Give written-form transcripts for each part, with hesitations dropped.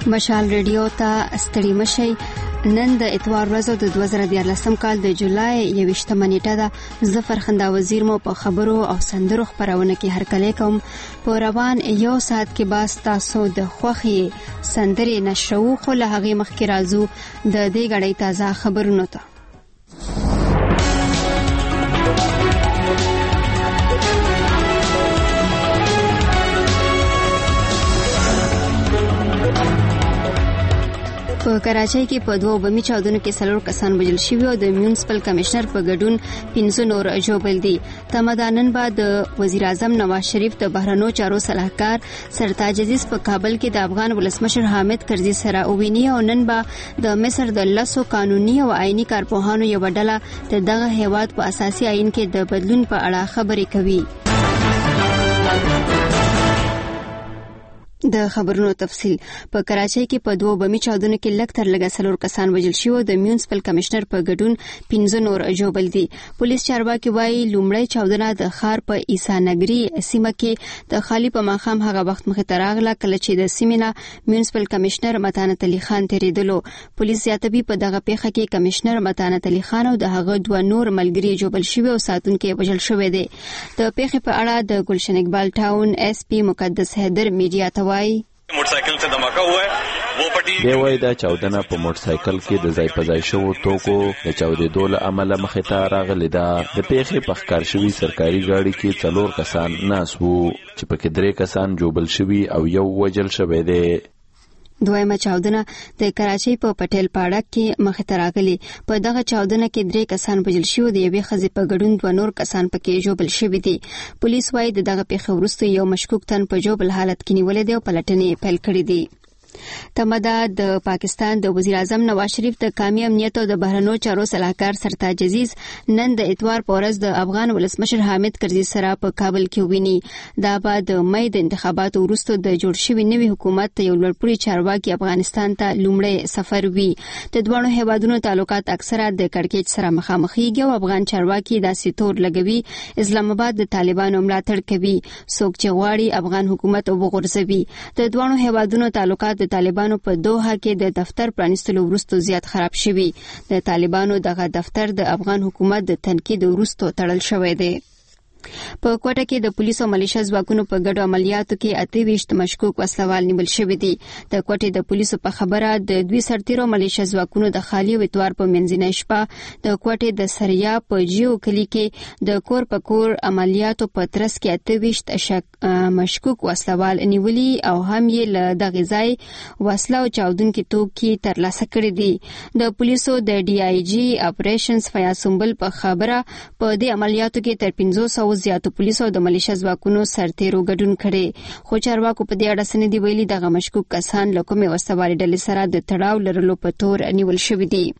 مشال ریډیو ته ستړي مشي. نن د اتوار ورځ د 2014 کال د جولای 21 نیټه ده. ظفر خندا وزیر مو په خبرو او سندرو خبرونه کې هرکلی کوم. په روان یو ساعت کې باز تاسو د خوخي سندري نشرو خو له هغه مخکې راځو د دې غړې تازه خبرونه ته. په کراچۍ کې په دوه بمي چاودنو کې 4 کسان وژل شوي او د میونسپل کمشنر په ګډون 15 نور ژوبل دي. تمدانن بعد وزیر اعظم نواز شریف د بهرنیو چارو صلاحکار سرتاج عزیز په کابل کې د افغان ولسمشر حامد کرزي سره وویني او نن به د مصر د لسو قانوني او آئینی کارپوهانو یو ډله د دغه هیواد په اساسي آئین کې د بدلون په اړه خبرې کوي. د خبرونو تفصیل. په کراچۍ کې په دوه بمي چاودنو کې لږ تر لږه 4 کسان وژل شوي او د میونسپل کمشنر په ګډون 15 نور ژوبل دي. پولیس چارواکي وايي لومړی چاودنه د ښار په عیسی نګري سیمه کې د خالی په ماښام هغه وخت مخې ته راغله کله چې د سیمې نه میونسپل کمشنر متانت علي خان تیریدلو. پولیس زیاتوي په دغه پیښه کې کمشنر متانت علي خان او د هغه دوه نور ملګري ژوبل شوي او ساتونکي وژل شوي دي. د پیښې په اړه د گلشن اقبال ټاون اس پی مقدس حیدر میډیا ته موټرسایکل سے دھماکہ ہوا ہے وہ پټي دی وای دا چاودنه په موټرسایکل کې د ځای په ځای شوو توکو د چاودېدو له امله مخې ته راغلې ده. د پیښې په ښکار شوي سرکاري ګاډي کې 4 کسان ناس وو چې پکې 3 کسان جوبل شوي او یو وژل شوی دی. دویمه چاودنه د کراچۍ په پټیل پاړک کې مخې ته راغلي. په دغه چاودنه کې 3 کسان وژل شوي دي. یوې ښځې په ګډون 2 نور کسان پکې ژوبل شوي دي. پولیس وايي دغه پیښه وروسته یو مشکوک تن په ژوبل حالت کې نیولې دی او پلټنې پیل کړې دي. تمدا د پاکستان د وزیر اعظم نواز شریف د قومي امنیت او د بهرنیو چارو صلاحکار سرتاج عزیز نن د اتوار په ورځ د افغان ولسمشر حامد کرزي سره په کابل کې وویني. دا به د مې د انتخاباتو وروسته د جوړ شوي نوي حکومت ته یو لوړپوړي چارواکي افغانستان ته لومړی سفر وي. د دوه هیوادونو تعلقات اکثره د کړکېچ سره مخامخېږي او افغان چارواکي داسې تور لګوي اسلام آباد د طالبانو ملاتړ کوي. څوک چې غواړي افغان حکومت وغورځوي. د دوه هیوادونو تعلقات د طالبانو په دوحه کې د دفتر پرانیستلو وروسته زیات خراب شوي. د طالبانو دغه دفتر د افغان حکومت د تنقید وروسته تړل شوی دی. په کوټه کې د پولیسو او ملیشیا ځواکونو په ګډو عملیاتو کې 28 مشکوک وسلوال نیول شوي دي. د کوټې د پولیسو په خبره د دوی سرتیرو ملیشیا ځواکونو د خالی او اتوار په منځنۍ شپه د کوټې د سریا په جیو کلی کې د کور په کور عملیاتو په ترڅ کې 28 مشکوک وسلوال نیولي او هم یې له دغه ځای وسله او چاودونکي توکي ترلاسه کړي دي. د پولیسو د ډي آی جی اپریشنز فیاض سنبل په خبره په دې عملیاتو کې تر 500 زیاتو پولیسو او د ملیشیا ځواکونو سرتیرو ګډون کړي. خو چارواکو په دې اړه سندې ویلي دغه مشکوک کسان له کومې وسوالې ډلې سره د تړاو لرلو په تور نیول شوي دي.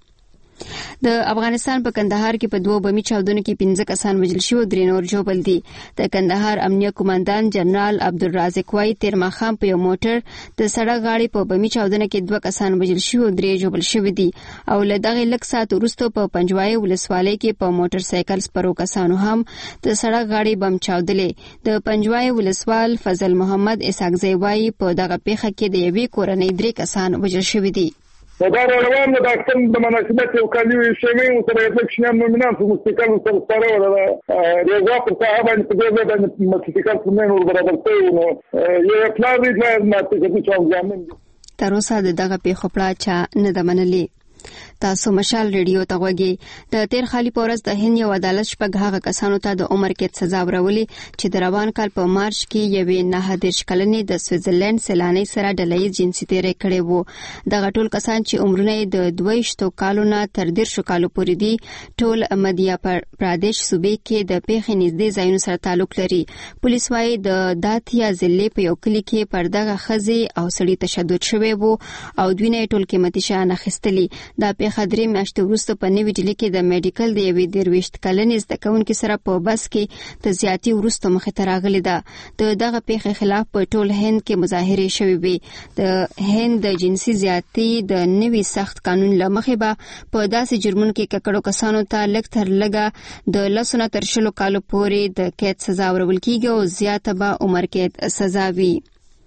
د افغانستان په کندهار کې په 2 بمي چاودنو کې 15 کسان وژل شوي او 3 نور ژوبل دي. د کندهار امنیه قوماندان جنرال عبدالرازق وايي تیر ماښام په یو موټر د سړک غاړې په بمي چاودنه کې 2 کسان وژل شوي او 3 ژوبل شوي دي. او له دغه لږ ساعت وروسته په پنجوای ولسوالۍ کې په موټر سایکل سپرو کسانو هم د سړک غاړې بم چاودلې. د پنجوای ولسوال فضل محمد اسحاقزی وايي په دغه پیښه کې د یوې کورنۍ 3 کسان وژل شوي دي. دا روان د اکثر د مناسبت او کالیو شومي متبادل شنه مومنان په مستقل سره سره ولا رضا پر صاحب ان په دې باندې مستقل څنګه ور برابر کوي نو یو پلان دی چې څنګه ځامن تر اوسه دغه پیښه پړه چا نه دمنلي. تاسو مشال ریډیو ته غوږی. د تیر خالی پورز د هند یو عدالت شپږ هغه کسانو ته د عمر کې سزا ورولې چې د روان کال په مارچ کې یوې 19 کلنې د سویټزرلند سیلانۍ سره ډلهییز جنسي تیری کړی وو. دغه ټول کسان چې عمرونه د 22 کالو نه تر 13 کالو پورې دي ټول مدیا پردیش صوبې کې د پیښې نږدې ځایونو سره تعلق لري. پولیس وايي د داتیا ضلع په یو کلی کې پر دغه ښځې او سړي تشدد شوی وو او دوی نه ټول قیمتي شیان اخیستلي. دا پیښه 3 میاشتې وروسته په نوې ډیلي کې د میډیکل د یوې 23 کلنې زده کوونکې سره په بس کې د زیاتي وروسته مخې ته راغلې ده. د دغه پیښې خلاف په ټول هند کې مظاهرې شوې وې. د هند د جنسي زیاتي د نوي سخت قانون له مخې به په داسې جرمونو کې ککړو کسانو ته لږ تر لږه د 10 نه تر 20 کالو پورې د قید سزا ورکول کېږي او زیاته به عمر قید سزا وي.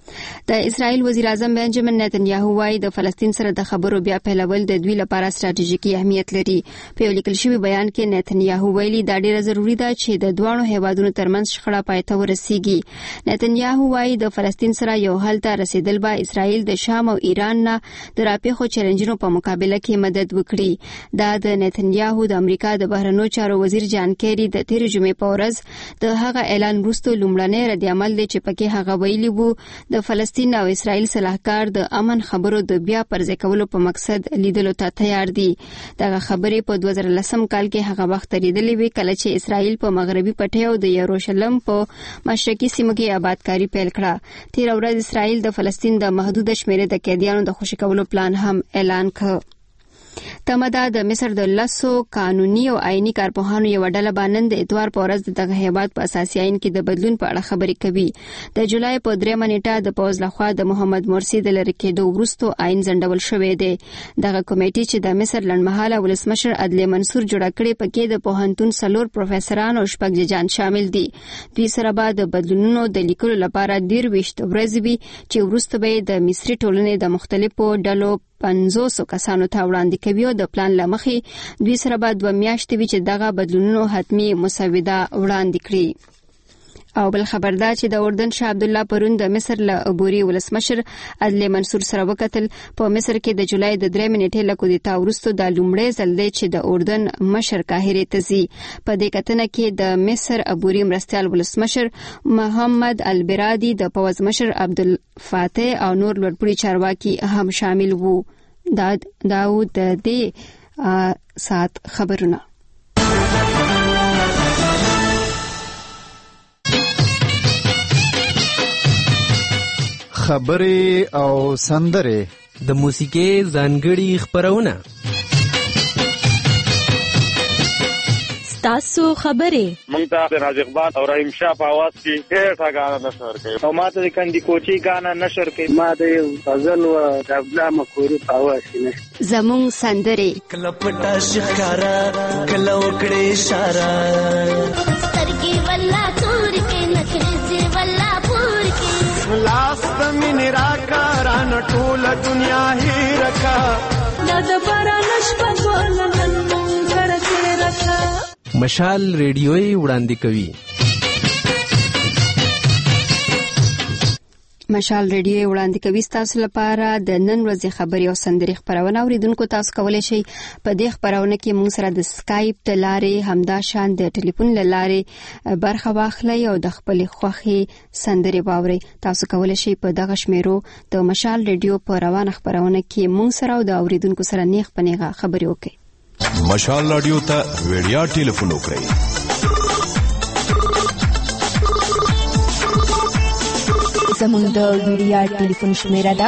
د اسرائیل وزیر اعظم بنجامین نتنیاهو وايي د فلسطین سره د خبرو بیا پیلول د دوی لپاره ستراتیژیکي اهمیت لري. په یو لیکل شوی بیان کې نتنیاهو ویلي دا ډیره ضروری ده چې د دوه هیوادونو ترمنځ شخړه پای ته ورسیږي. نتنیاهو وايي د فلسطین سره یو حل ته رسیدل به اسرائیل د شام او ایران نه د راپېښو چیلنجونو په مقابله کې مدد وکړي. دا د نتنیاهو د امریکا د بهرنیو چارو وزیر جان کیری د تیر جمعې په ورځ د هغه اعلان وروسته لومړنی رد عمل دی چې پکې هغه ویلي وو د فلسطین او اسرائیل صلاحکار د امن خبرو د بیا پرځای کولو په مقصد لیدلو ته تیار دي. دغه خبرې په 2010 کال کې هغه وخت لیدلې وی کله چې اسرائیل په مغربي پټي او د یروشلم په مشرقي سیمه کې آبادکاری پیل کړه. تیر ورځ اسرائیل د فلسطین د محدود شمیره د قیدیانو د خوشی کولو پلان هم اعلان کړ. تمدا د مصر د لاسو قانوني او آئینی کارپوهانو یو ډله باندې د اتوار په ورځ دغه هیواد په اساسي آئین کې د بدلون په اړه خبرې کوي. د جولای په 3 نیټه د پوز لخوا د محمد مرسی د لری کېدو وروسته آئین ځنډول شوی دی. دغه کمیټې چې د مصر لنډمهاله ولسمشر عدلی منصور جوړ کړي پکې د پوهنتون سلور پروفیسوران او شپږ ججان شامل دي. دوی سره به د بدلونونو د لیکلو لپاره 23 ورځې وي چې وروسته به د مصري ټولنې د مختلفو ډلو 500 کسانو ته وړاندې کوي او د پلان لمخې دوی سره به 2 میاشتې وي چې دغه بدلونونو حتمی مسوده وړاندې کړي. او بل خبر دا چې د اردن شاه عبد الله پرون د مصر له عبوري ولسمشر عدلی منصور سره وکتل. په مصر کې د جولای د 3 نیټې له کودتا وروسته د لومړی ځل دی چې د اردن مشر قاهره ته ځي. په دې کتنه کې د مصر عبوري مرستيال ولسمشر محمد البرادي د پوز مشر عبدالفاتح او نور لوړپوړي چارواکي هم شامل وو. دا د دې سات خبرونه. خبرې او سندرې د موسیقي ځانګړي خبرونه. تاسو خبرې مونږ ته د راز اقبال او رحیم شاه په आवाज کې ډېر غانا نشر کوي او ماته د کندي کوچي غانا نشر کوي. ما د غزل او د عبدالله مخوري په आवाز کې زمون سندرې کله پټا شکارا کله وکړې اشاره سترګې ولا تور کې نخرې ولا پور کې لاس د مين راکاران ټول دنیا هي رکا د باران شپه ولنن کړه رکا. مشال ریډیوي وړاندې کوي. مشال ریډیو وړاندې کوي تاسو لپاره د نن ورځې خبري او سندري خبرونه. اوریدونکو تاسو کولای شئ په دې خبرونه کې موږ سره د سکایپ د لارې همدا شان د ټلیفون لارې برخه واخلئ او د خپل خوخي سندري واورئ. تاسو کولای شئ په دغه شمیرو د مشال ریډیو په روانه خبرونه کې موږ سره او د اوریدونکو سره نیغ پنیغه خبري وکړئ. مشال رادیو ته ویډیا ټلیفون وکړئ. زموږ د ویډیا ټلیفون شمیره ده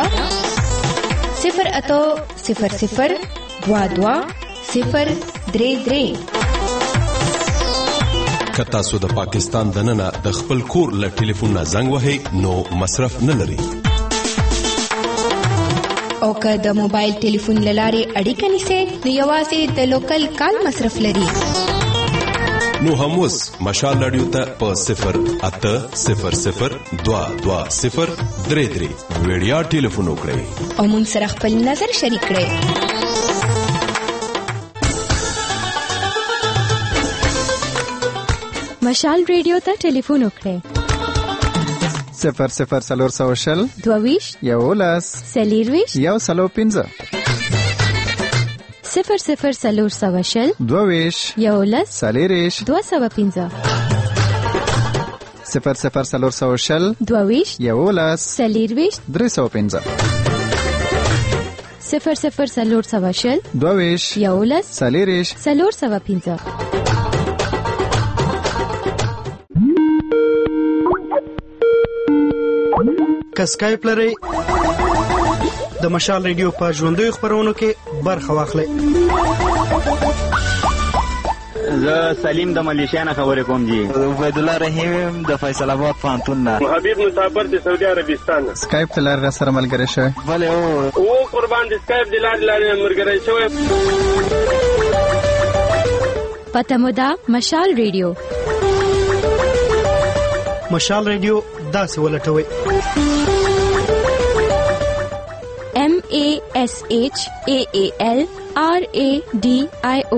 08000220033. که تاسو د پاکستان دننه د خپل کور له ټلیفون نه زنګ وهئ نو مصرف نه لري. او که د موبایل ټلیفون لارې اړیکه نیسئ نو یوازې د لوکل کال مصرف لري. نو هم اوس مشال رادیو ته په 08000220033 ویډیا ټلیفون وکړئ او موږ سره خپل نظر شریک کړئ. مشال ریډیو ته ټلیفون وکړئ 00400 22 یولس سلیرویش یو سلو 15 00400 22 یولس سلیریش 215 00400 22 یولس سلیرویش 315 00400 22 یولس سلیریش 315. که سکایپ لرئ د مشال ریډیو په ژوندۍ خبرونو کې برخه واخلئ. زه سلیم د ملیشیا نه خبرې کوم جی. عبید الله رحیم د فیصل آباد پوهنتون نه. حبیب مسافر د سعودي عربستان. سکایپ لار را سره ملګری شوی. بله او قربان د سکایپ د لارې ملګری شوی. پته مو ده مشال ریډیو. مشال ریډیو داسې ولټوي SHAALRADIO.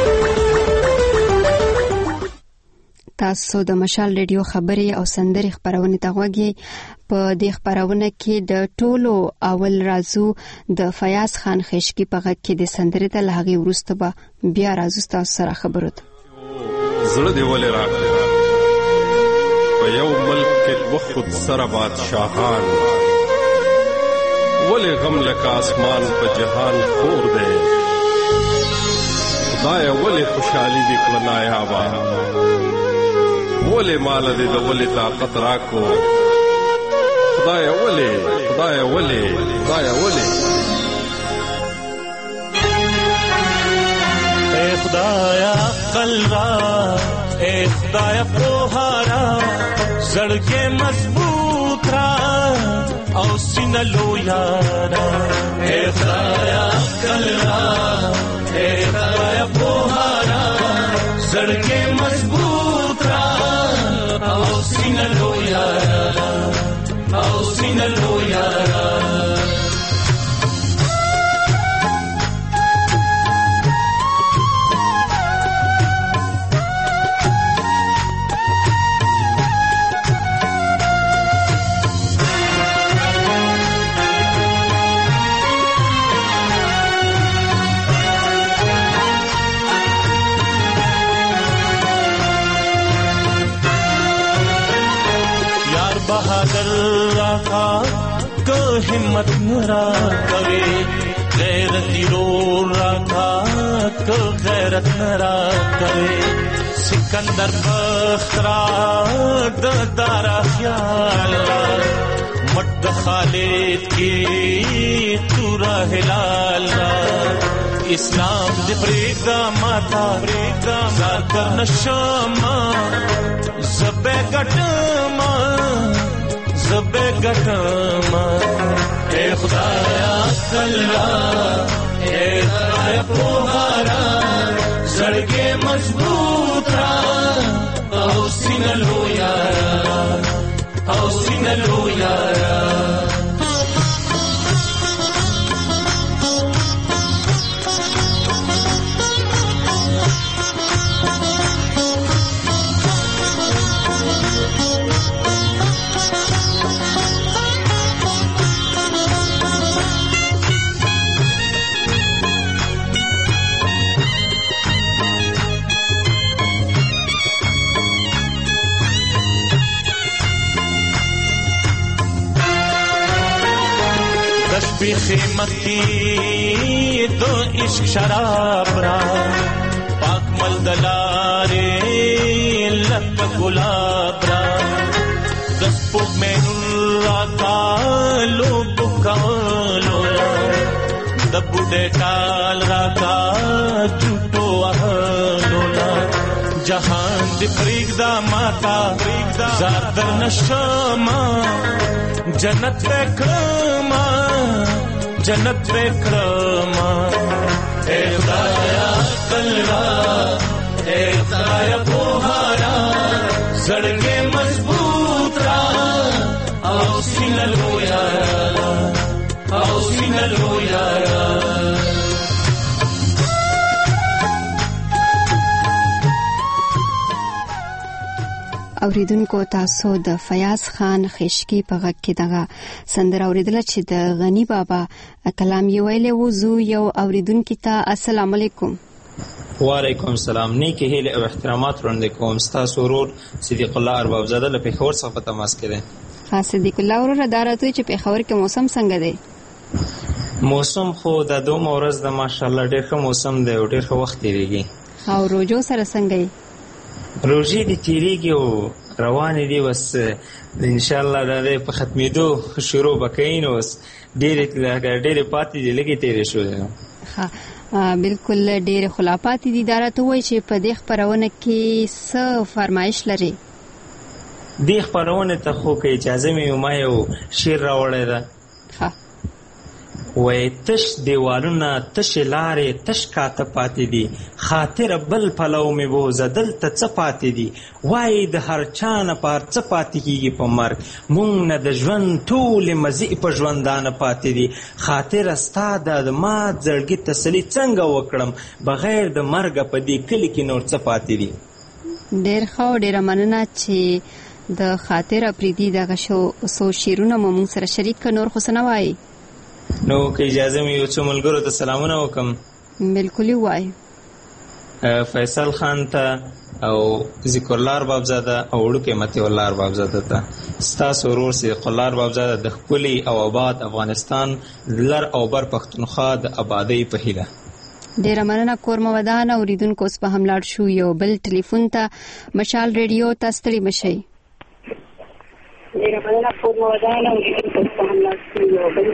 تاسو د مشال ریډیو خبري او سندري خبرونه ته غوږی. په دې خبرونه کې د ټولو اول رازو د فیاض خان خشکی په غږ کې د سندري ته لغې ورسته به بیا رازو تاسو سره خبرو ته زړه دی ولې راغلی په یو ملک کې وخت سره بادشاهان ولې غم لکه اسمان په جهان خور دی خدای ولې خوشحالي دې کړه نایابه ولې مال دې د ولې طاقت راکو خدای ولې خدای ولې خدای ولې اے خدایا عقل را اے خدایا پوهارا زړګې مضبوط را او سینه لویارا اے خدایا عقل را اے خدایا پوهارا زړګې مضبوط را او سینه لویارا او سینه لویارا बहादुर रखा को हिम्मत नरा करे गैरती रो रखा को गैरत नरा करे सिकंदर बख्तरा दारा ख्याल मट खालिद की तूरा हिलाल इस्लाम दे प्रेगा माता प्रेगा जाकर नशमा ज़बे गटमा ज़बे गटमा ए खुदाया कल्ला ए खुदाया पुहारा ज़ड़के मजबूत रा औसीन लो यारा औसीन लो यारा खिमत की दो इश्क शराब रा पाक मलदलारे लत गुलाब रा दस्पु में नुरा का लोग कालोला दबुडे काल रा का झूठो अहलोला जहान दी प्रीगदा माता प्रीगदा ज़ादर नशमा जन्नत पे कमा जन्नत पे कमा ए खुदाया कल्ला ए खुदाया पुहारा ज़ड़के मजबूत रा औसीन लो यारा औसीन लो यारा اوریدونکو تاسو د فیاض خان خشکی په غږ کې دغه سندره اوریدله چې د غنی بابا کلام یې ویلی و. زو یو اوریدونکو ته السلام علیکم. وعلیکم السلام. نیکی هیله او احترامات وړاندې کوم. ستاسو ورور صدیق الله ارباب زاده له پېښور څخه په تماس کې دی. ها صدیق الله ورور دا راته چې پېښور کې موسم څنګه دی؟ موسم خو د دوه ورځ د ماشاءالله ډېر ښه موسم دی او ډېر ښه وخت تېرېږي. او روجو سره څنګه دی؟ روژې دې تېرېږي او روانې دي بس انشاءالله دا دی په ختمېدو شروع به کوي نو اوس ډېرې پاتې دي لږې تېرې شوې. ها بالکل ډېرې خو لا پاتې دي. دا راته ووایي چې په دې خپرونه کې څه فرمایش لري؟ دې خپرونې ته خو که اجازه مې ما یو شعر راوړی ده. وای تش دیوالونه تش لارې تش کاته پاتې دي خاطر بل پلو مې بوزه دلته څه پاتې دي وای د هر چا نه پار څه پاتې کېږي په مرګ مونږ نه د ژوند ټولې مزې په ژوندانه پاتې دي خاطر ستا د ما زړګي تسلي څنګه وکړم بغیر د مرګه په دې کلي کې نور څه پاتې دي. ډېر ښه ډېره مننه چې د خاطر اپریدي دغه څو شعرونه مو موږ سره شریک کړه. نور خو څه نه وایي؟ نو که اجازه مې یو څو ملګرو ته سلامونه وکړم. بالکل یې وایي. فیصل خان ته او ذکر الله اربابزاده او وړوکی مطیع الله اربابزاده ته ستاسو ورور صدیق الله اربابزاده د ښکلي او آباد افغانستان لر او بر پښتونخوا د آبادۍ په هیله. ډیره مننه کور مو ودانه. اوریدونکو اوس په هم لاړ شو یو بل ټلیفون ته. مشال ریډیو ته ستړي مشئ. ډیره مننه کور مو ودانه. اوریدونکو اوس په هم لاړ شو یو بل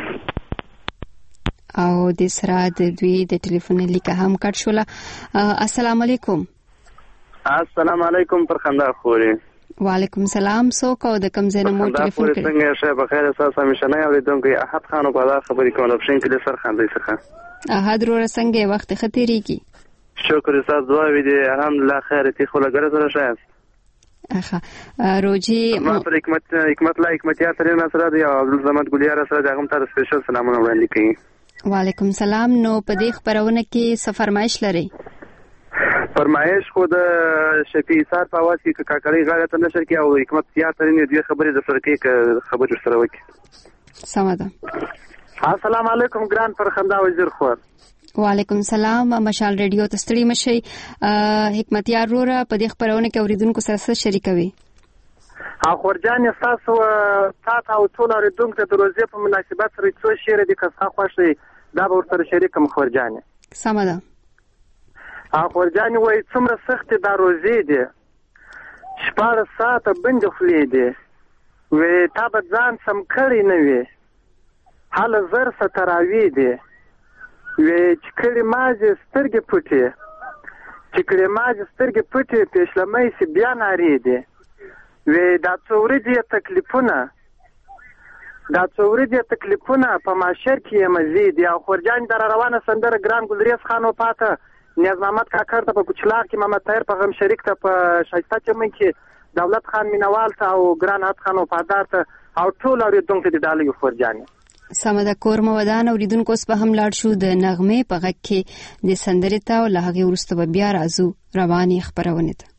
او د سره د دوی د ټلیفون لیکه هم کټ شوله. السلام علیکم. السلام علیکم پر خندا خوري. وعلیکم سلام. څوک او د کوم ځای نه مو ټلیفون کړی؟ څنګه شه بخیر تاسو همیشنه اوریدونکو احد خان په دا خبرې کوم اپشن کې سر خاندي څخه احد روره څنګه وخت خطرېږي؟ شکر تاسو دعا وی دي الحمدلله خیر تی خو لګره سره شاید اخه روجي ما پر حکمت لا حکمتیا سره سره دی او عبد الزمد ګلیار سره دغه ته سپیشل سلامونه وړاندې کوي. وعلیکم سلام. نو په دې خبرونه کې څه فرمایش لري؟ فرمایش خو د شفیع صاحب په आवाज کې کاکړی غاړه ته نشر کې او حکمتیا سره نه دی خبرې د سره کې خبرې سره وکړي. سم ده. السلام علیکم ګران پر خندا وزیر خور. وعلیکم سلام. مشال ریډیو ته ستړي مشئ. حکمتیار وروره په دې خبرونه کې اوریدونکو سره څه شریکوي؟ خورجان تاسو تاسو او ټول اوریدونکو ته د روزې په مناسبت سره څو شعر دي که څه خوښي دا به ورسره شریکم خورجان. سم ده. خورجان وای څومره سخت دا روزې دي 14 ساعته بند خولې دي وې تا به ځان سم کړی نه وي حال زر ستراوی دي وې چې کړي ماځي سترګې پټي پېښلمې سي بیا ناري دي وې دا څورې تکلیفونه په ماشر کې مزید یا خورجان در روانه سندره ګران ګلریز خان او پاته نیاز محمد کاکړ ته په کوچلار کې محمد طاهر په غم شریک ته په شایسته چمن کې دولت خان مینوال ته او ګران حد خان او پادار ته او ټول اوریدونکو ته د ډالۍ خورجان. سمه کور مو ودان. اوریدونکو اوس په هم لاړ شو د نغمې په غږ کې د سندرې ته او له هغې وروسته به بیا راځو روانې خپرونې ته.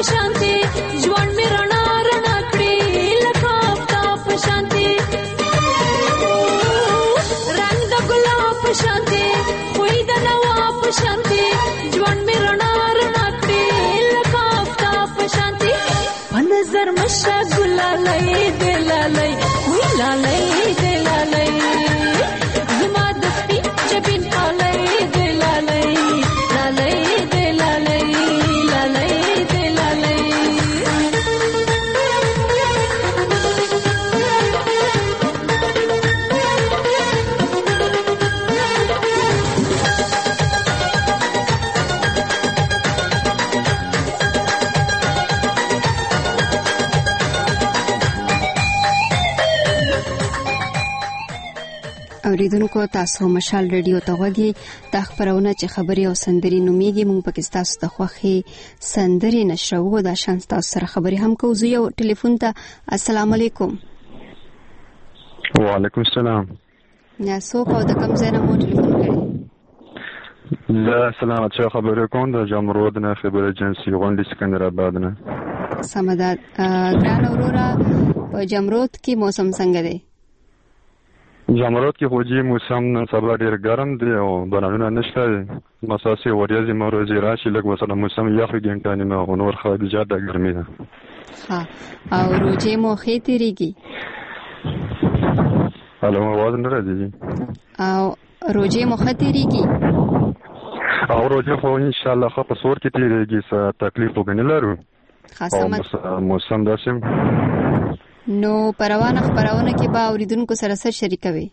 شانتي ژوند مې رڼا رڼا کړې لکه آفتاب په شانتي رنګ د ګلاب په شانتي خوی د نواب په شانتي ژوند مې رڼا رڼا کړې لکه آفتاب په شانتي په نظر مشه ګلالۍ دې لالۍ وی لالۍ دې لالۍ زما د سپین جبین لالۍ دې لالۍ لالۍ دې لالۍ لالۍ دې لالۍ اوریدونکو تاسو مشال ریډیو ته غوږی د خبرونه چې خبري او سندري نوميږي مونږ پکې تاسو ته خوخي سندري نشرو دا شان تاسو سره خبري هم کوو یو ټلیفون ته السلام علیکم وعلیکم السلام یا څوک او د کوم ځای نه مو ټلیفون کړی لا سلام چې خبرې کوم د جمرود نه خبره جنسي غونډې سکندرآباد نه سمدا ګران اورورا په جمرود کې موسم څنګه دی جمرود کې خوږی موسم نن سبا ډیر ګرم دی او بارانونه نشته مساسي ورځې مروزي راشي لږ وسره موسم یخ ګنټانی نه نور خو زیاته ګرمي ده ها او روزه مو خې تیریږي الو आवाज نه راځي او روزه مو خې تیریږي او روزه خو ان شاء الله خو په سور کې تیریږي څه تکلیف وګڼل لرو خاصه موسم داسم نو پروانه خبرونه کې با اوریدونکو سره سره شریکوي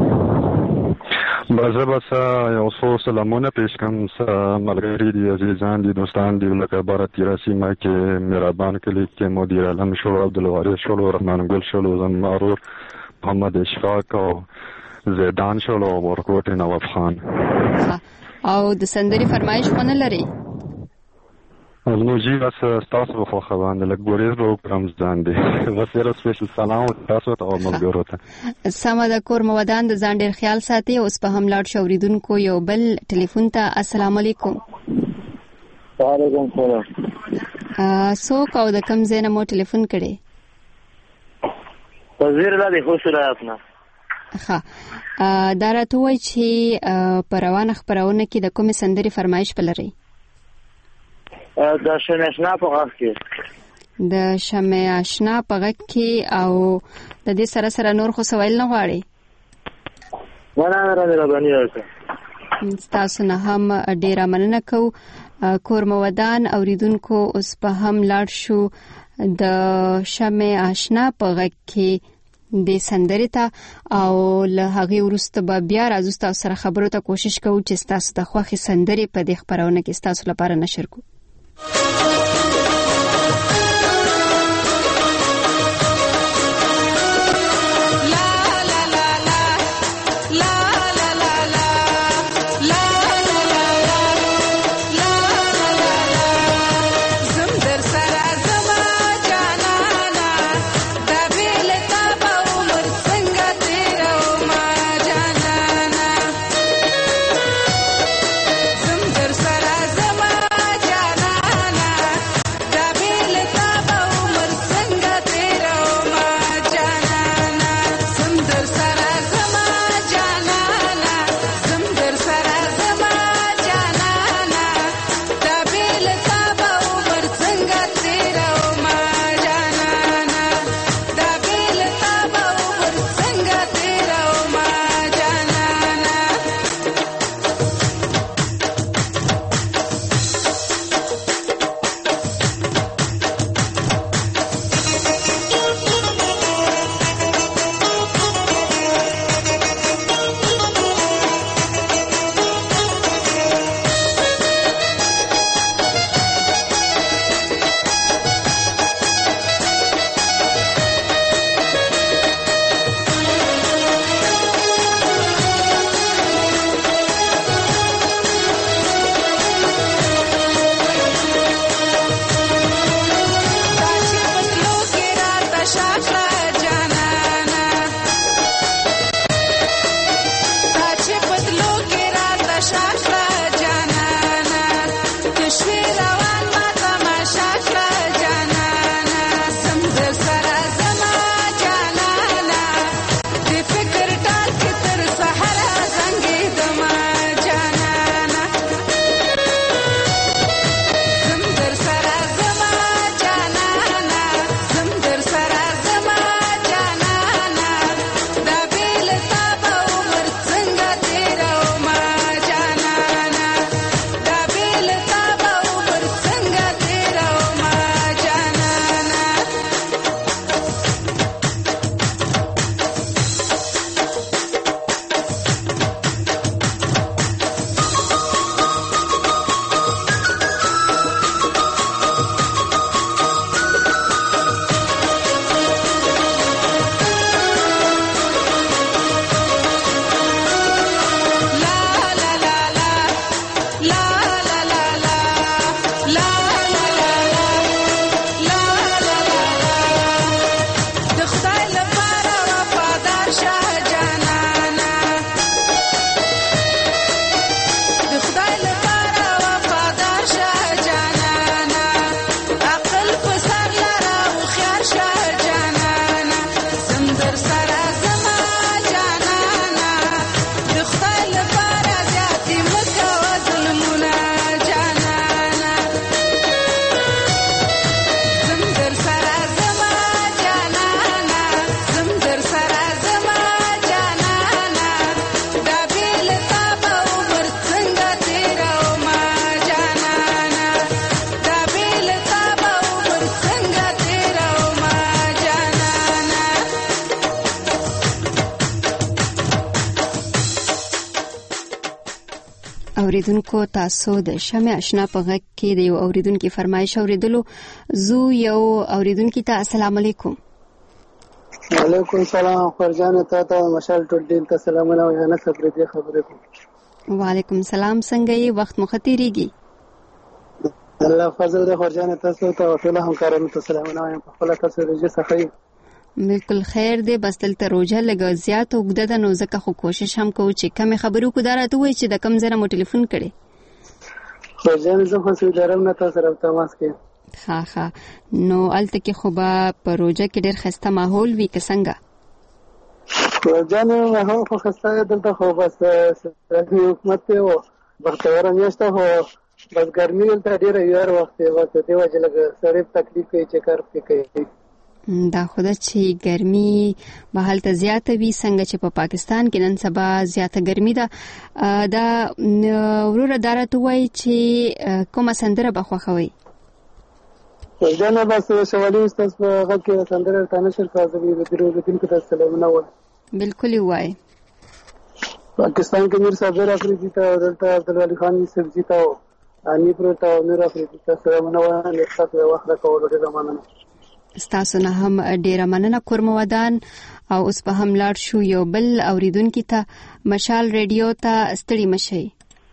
بس یو څو سلامونه پیش کوم ملګری دي عزیزان دي دوستان دي لکه بارت رسیمه کې مهربان کلی کې مدیر علم شو عبدالوارث شو رحمان ګل شو زم معروف محمد اشفاق او زیدان شو ورکوټ نواب خان او د سندري فرمایش ونه لري نو جی بس تاسو خو خبرونه لګ ګورې پروګرام ځان دي وسره سپیشل سلام تاسو ته او ملګرو ته سم د کور مودان د ځان ډیر خیال ساتي اوس په هم لاړ شوریدونکو یو بل ټلیفون ته السلام علیکم وعلیکم السلام څوک او د کوم ځای نه مو ټلیفون کړی وزیر الله د خوشراتنا ها دا راته وای چې پروانه خبرونه کې د کومې سندري فرمایش بلري د شمع آشنا په غږ کې د شمع آشنا په غږ کې او د دې سره سره نور خو سوال نه غواړي ونه رباني ورته تاسو نه هم ډیره مننه کو کور مودان اوریدونکو اوس په هم لاړ شو د شمع آشنا په غږ کې د سندري ته او له هغه وروسته به بیا راځو تاسو سره خبرو ته کوشش کوو چې تاسو د خوخي سندري په دې خبرونه کې تاسو لپاره نشر کوو زم در سره زما جانانا اوریدونکو تاسو د شمع آشنا په غږ کې د یو اوریدونکو فرمایش اوریدلو. زو یو اوریدونکو ته السلام علیکم. وعلیکم السلام. فرجان ته مشال ټول دین ته سلامونه وایم. نه صبر دې خبرې کوم. وعلیکم السلام. څنګه یې وخت مختیریږي؟ الله فضل دې فرجان تاسو ته ټول همکارانو ته سلامونه وایم. په خپل تاسو دې صحیح بالکل خیر دی. بس دلته روزه لګا زیات وګده ده، نو ځکه خو کوشش هم کوو چې کم خبرو کو دراته وای چې د کم زره مو ټلیفون کړي. فرجان زه خو سوي درم نه تاسو سره تماس کې. ها نو الته کې خو به په روزه کې ډېر خسته ماحول وي که څنګه؟ فرجان ماحول خو خسته دلته خو بس حکومت ته او بختوره میاشته هو بس ګرمي دلته ډېره یار وخت بس دی وجه لګ سره تکلیف کوي چې کار کوي. دا خود چې ګرمي به هلته زیاته وي څنګه چې په پاکستان کې نن سبا زیاته ګرمي ده. دا وروره دارته وای چې کومه سندره به خوښوي؟ ځنه بس شوالی استاد په هغه کې سندره تانه شر فاضلی د دین کو سلامونه و. بالکل وای. پاکستان کې میر صابر افریدی ته دلته عبدالعلی خان سبزی ته اني پروتا میر افریدی ته سلامونه و. نه تاسو وخت راکول ډېر مننه. ستاسو نه هم ډیره مننه کورمودان. او اوس په هم لاړ شو یو بل اوریدونکو ته. مشال ریډیو ته ستړي مشي.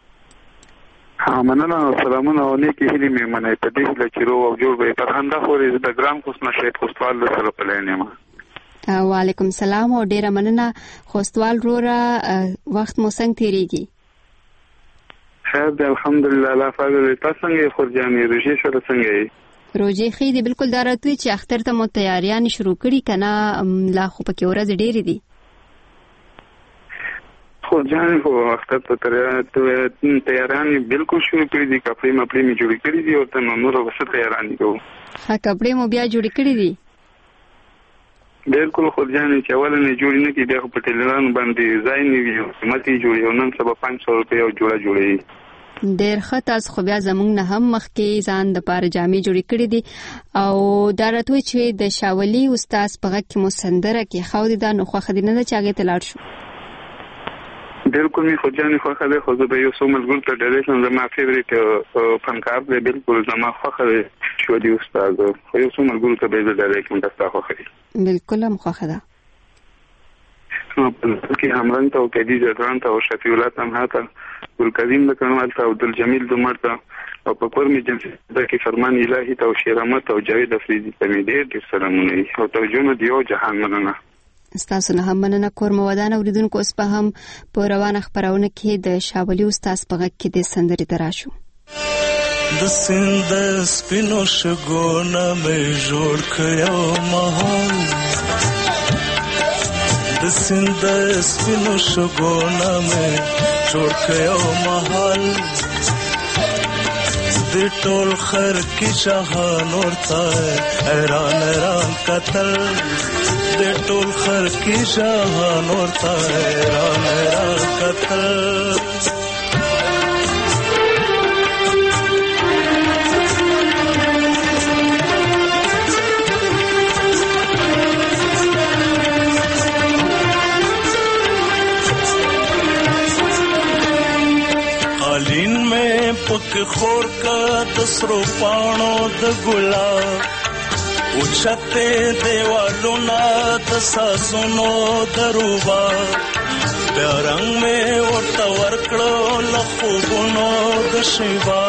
مننه. سلامونه او نیکی هیلې مې منې په دې هیله چې روغ او جوړ به په خندا خورې د ګرام خوشنه شهید خوستوال سره پلانې ما. وعلیکم السلام او ډیره مننه خوستوال روره. وخت مو څنګه تیریږي؟ خیر دی الحمدلله. لا فضل تاسو څنګه خورجانې روزي سره څنګه یې؟ روزي خې دی بالکل دارته چې اختر ته مو تیاریان شروع کړي کنه لا خو پکې ورځ ډېری دي. خو ځان خو اختر ته تیاریان بالکل شروع کړي دي. کپڑے مپړې می جوړ کړي دي او ته نور وسه تیاریان کوو. ها کپڑے مو بیا جوړ کړي دي؟ بالکل خو ځان چې اول نه جوړ نه کی بیا په ټیلیفون باندې ځای نه ویو متي جوړي نن سبا 500 روپیا جوړي. ډېر ښه. تاسو خو بیا زمونږ نه هم مخکې ځان د پاره جامې جوړې کړې دي او دا راته چې د شاولي استاد په غږ کې مو سندره کې خاورې ده نو خوښه دي نه ده چې هغې ته لاړ شو؟ بالکل مې خو جانې خوښه ده. خو زه به یو څو ملګرو ته ډالۍ کړم. زما فیورېټ فنکار دی. بالکل زما خوښه ده شاولي استاد. خو یو څو ملګرو ته به یې ډالۍ کړم. دا ستا خوښه ده؟ بالکل هم خوښه ده. کې همرنګ ته او کدي جدران ته او شفیع الله ته هاته ګلکریم د کمال ته او عبد الجمیل دمر ته او په کور می جنس د کې فرمان الهی ته او شیرامت او جاوید افریدی ته می ډېر سلامونه او ترجمه دیو جهان مننه. استاد نه هم مننه کورمودان اوریدونکو. اوس په هم په روانه خبرونه کې د شاولي استاد په غږ کې د سندري تراشو. د سند سپینو شګونه مې جوړ کړو ماحول. د سند سپینو شګونه مې جوړ کړو ماحول. د ټول خر کې شاهان ورته حیران قتل. د ټول خر کې شاهان ورته حیران قتل. پک خور کا دسرو پانو د ګلاب اوچته دیوالو نا د ساسونو دروبا بیا رنگ میں ورته ورکړو لخوبونو د شیبا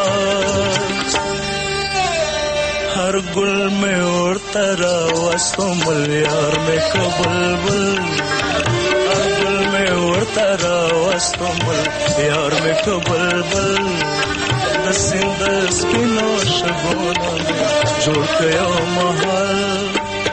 هر ګل میں ورته راوستو ملیار میں کبلبل هر ګل میں ورته راوستو ملیار میں کبلبل د سند سپینو شګونه جوړ کړو محل.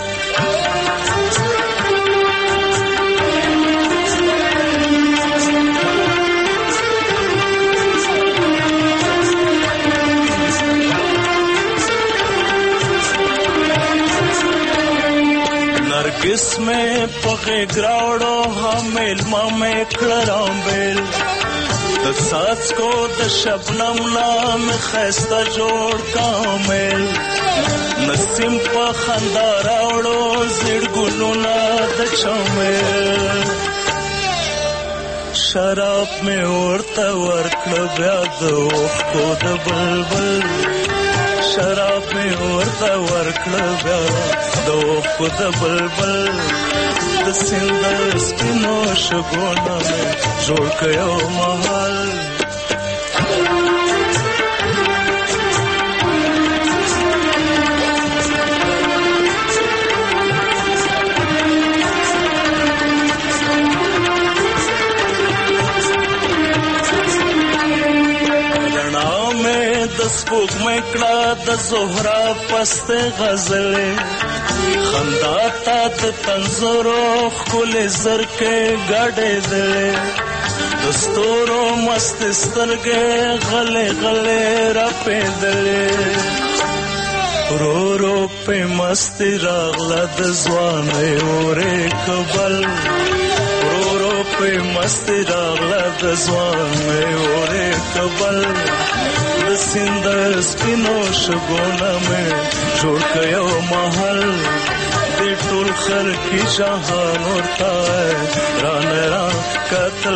नरगिस में पके ग्रावड़ो हमेल मामे कलराम्बेल د ساز کو د شبنم نام خسته جوړ کامل نسیم په خندا راوړو زړ ګلونا د چمل شراب مې ورته ورکړه بیا د اوښکو د بلبل شراب مې ورته ورکړه بیا د اوښکو د بلبل د سیند سپینو شګونه مې جوړ کړ یو محل سپوږ مې کړه د زهرا پسته غزلې خندا تا د تنظرو ښکلې زرکې ګډې دلې د ستورو مست سترګې غلې غلې راپېدلې ورو ورو پې مستي راغله د ځوانۍ اورې کبل ورو ورو پې مستي راغله د ځوانۍ اورې کبل د سیند سپینو شګونه مې جوړ کړ یو محل د ټول خلکې جهان ورته رانه راکتل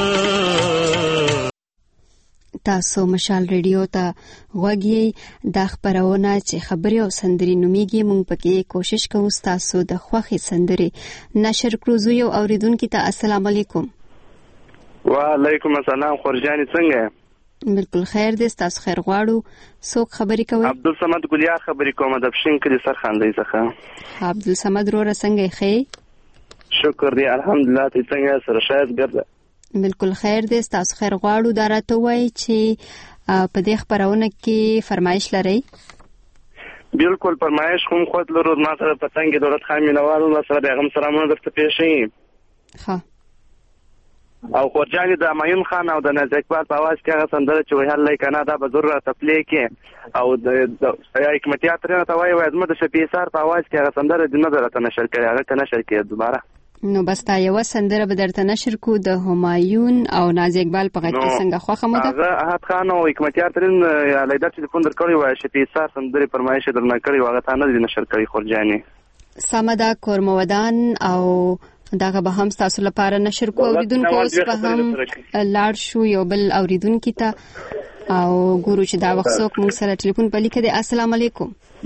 تاسو مشال ریډیو ته غوږ یې دا خپرونه چې خبرې او سندرې نومیږي موږ پکې کوشش کوو تاسو د خوښې سندرې نشر کړو زه یو اوریدونکي ته السلام علیکم وعلیکم السلام خورجانې څنګه بالکل خیر دې تاسو خیر غواړو څوک خبرې کوي عبدالصمد ګلیار خبرې کوم د پښین کلی سرخاندې څخه عبدالصمد وروره څنګه یې ښه شکر دې الحمدلله ته څنګه سره شاید ګرځه بالکل خیر دې تاسو خیر غواړو دا راته وایي چې په دې خبرونه کې فرمایش لرئ بالکل فرمایش کوم خو لرو ما سره پتنګ دولت خان مینوال ما سره پیغام سلامونه درته پېښې ها او خورجانې د مایون خان او د ناز اقبال په आवाज کې هغه سندره چې وهل لای کنه دا به ضرور تپلې کې او د حکمتیار ترنه ته وایي وایي د شپېسار په आवाज کې هغه سندره د نظر ته نشر کړي هغه ته نشر کړي دوباره نو بس تا یو سندره به درته نشر کو د همایون او ناز اقبال په غږ کې څنګه خوښه مو ده هغه احد خان او حکمتیار ترنه لیدر ټلیفون درکړی وایي شپېسار سندره فرمایش درنه کړی هغه ته نه نشر کړي خورجانې سمدا کورمودان او داغه به هم تاسو لپاره نشر کو اوریدونکو اوس په هم لاړ شو یو بل اوریدونکو ته او ګورو چې دا وخت څوک موږ سره ټلیفون په لیکه دی السلام علیکم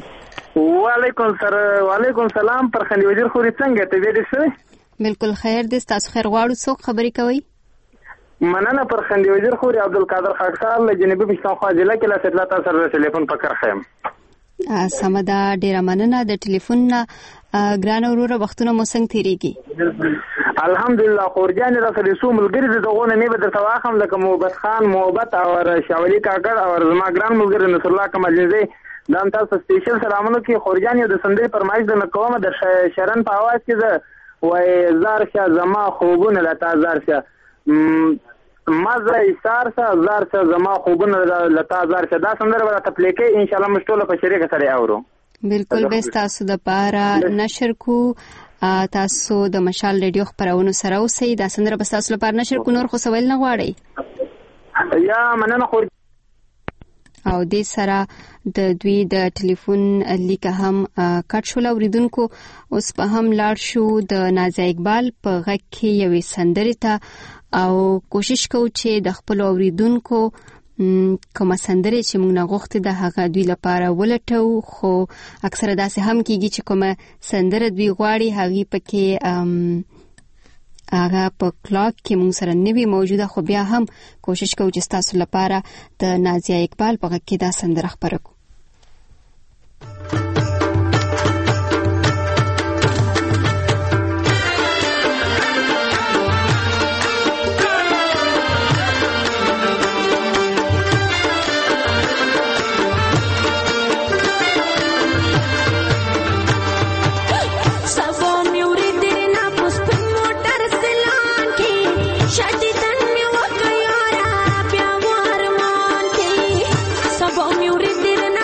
وعلیکم سلام پر خندي وزیر خوري څنګه ته دې څه بالکل خیر دې تاسو خیر غواړو څوک خبرې کوي مننه پر خندي وزیر خوري عبدالقادر خاکسار له جنوبي پښتونخوا ضلع کې لا ستلاته سره ټلیفون پکړ خیم سمدا ډیره مننه د ټلیفون ګران وروره وختونه مو څنګه تیریږي الحمدلله خورجان رسول سو ملګری دغه نه به درته واخم لکه محبت خان محبت او شاولی کاکړ او زما ګران ملګری نصر الله کمالزی دام تاسو سپیشل سلامونه کې خورجان د سندرې فرمایش د نکوم د شرن په आवाज کې ده وای زارشه زما خوبونه لتا زارشه مزه ایثارشه زارشه زما خوبونه لتا زارشه دا سندره به تپلیکې ان شاء الله مشټوله په شریکه سره اورو بالکل به تاسو د پاره نشر کو تاسو د مشال ریډیو خبرونو سره اوسئ دا سندره به تاسو لپاره نشر کو نور خو سوال نه غواړئ یا مننه خو او دې سره د دوی د ټلیفون لیکه هم کټ شول اوریدونکو اوس په هم لاړ شو د ناز اقبال په غږ کې یوې سندرې ته او کوشش کوو چې د خپل اوریدونکو کوم سندرې چې موږ نه غوښتي د هغه دوی لپاره ولټو خو اکثره داسې هم کیږي چې کوم سندره دوی غواړي هغه پکې هغه په کلاک کې موږ سره نوي موجوده خو بیا هم کوشش کوو چې تاسو لپاره د نازیه اقبال په غږ کې دا سندره خبره کو Didn't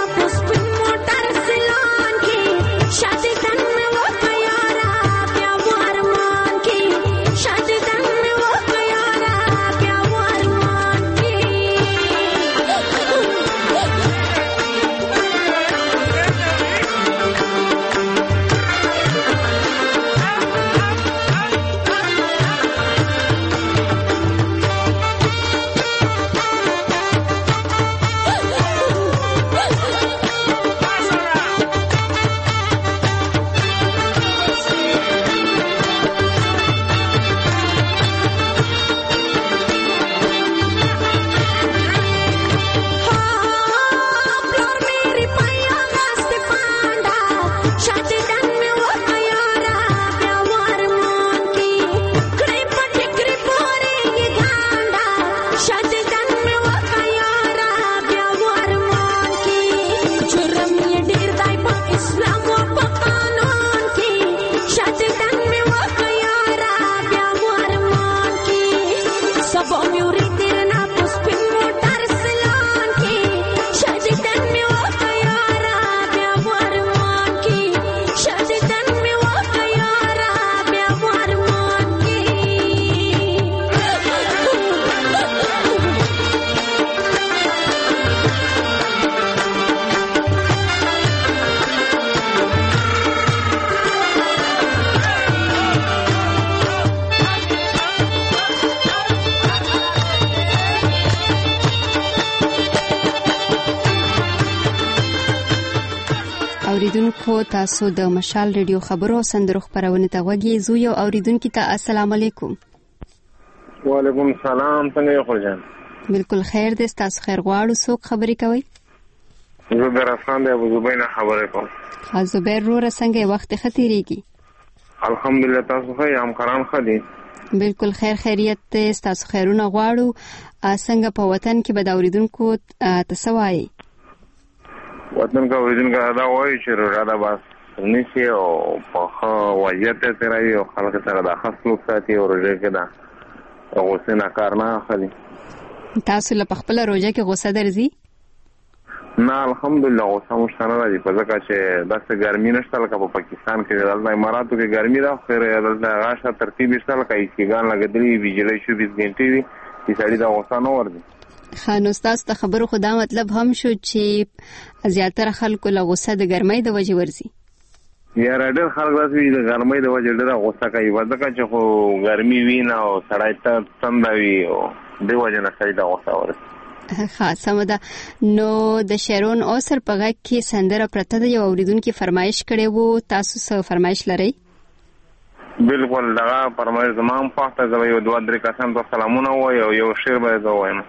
اوریدونکو تاسو د مشال ریډیو خبرو سندرو خبرونه ته وګورئ. زو یو اوریدونکو ته السلام علیکم. وعلیکم السلام. څنګه یو خورجان؟ بالکل خیر دې. تاسو خیر غواړو. څوک خبرې کوي؟ زبیر افغان دی. ابو زبیر خبرې کوم. ها زبیر رو څنګه وخت ختیریږي؟ الحمدلله. تاسو ښه یم؟ قرآن ښه دی؟ بالکل خیر خیریت دې. تاسو خیرونه غواړو. څنګه په وطن کې به د اوریدونکو تسوایي؟ وطن کا اوریدونکو دا وایي چې رادا بس نشي او په وضعیت کې راوي او خلک سره د خاصو ساتي او روزه کې دا غوسه نه کار نه اخلي. تاسو له خپل روزه کې غوسه درځي؟ نه الحمدلله غوسه مشتنه راځي په ځکه چې داسې ګرمي نشته لکه په پاکستان کې. دلته اماراتو کې ګرمي ده خو دلته غاښه ترتیب شته لکه ایسیګان لګېدلي بجلی 24 غنټې وي چې سړي دا غوسه نه ورځي. نو ستاسو ته خبرو خو دا مطلب هم شو چې زیاتره خلکو له غوسه د ګرمۍ د وجې ورځي. یاره ډېر خلک داسې د ګرمۍ د وجې ډېره غوسه کوي په ځکه چې خو ګرمي وي نه او سړی ته تنده وي او دې وجې نه سړي ته غوسه ورځي. ښه سمه ده. نو د شیرون اوسر په غږ کې سندره پرته ده. یو اوریدونکي فرمایش کړی و. تاسو څه فرمایش لرئ؟ بالکل دغه فرمایش زما هم خوښ ته. زه به یو 2-3 کسانو ته سلامونه ووایم او یو شعر به زه ووایم.